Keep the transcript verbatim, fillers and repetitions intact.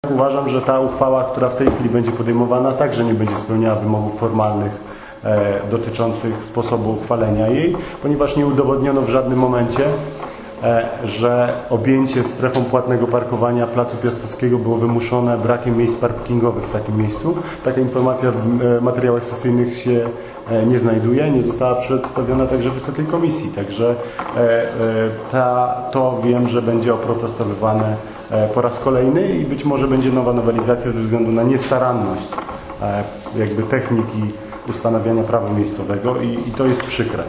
Uważam, że ta uchwała, która w tej chwili będzie podejmowana, także nie będzie spełniała wymogów formalnych e, dotyczących sposobu uchwalenia jej, ponieważ nie udowodniono w żadnym momencie, e, że objęcie strefą płatnego parkowania Placu Piastowskiego było wymuszone brakiem miejsc parkingowych w takim miejscu. Taka informacja w e, materiałach sesyjnych się e, nie znajduje, nie została przedstawiona także Wysokiej Komisji. Także e, e, ta, to wiem, że będzie oprotestowywane po raz kolejny i być może będzie nowa nowelizacja ze względu na niestaranność jakby techniki ustanawiania prawa miejscowego i, i to jest przykre.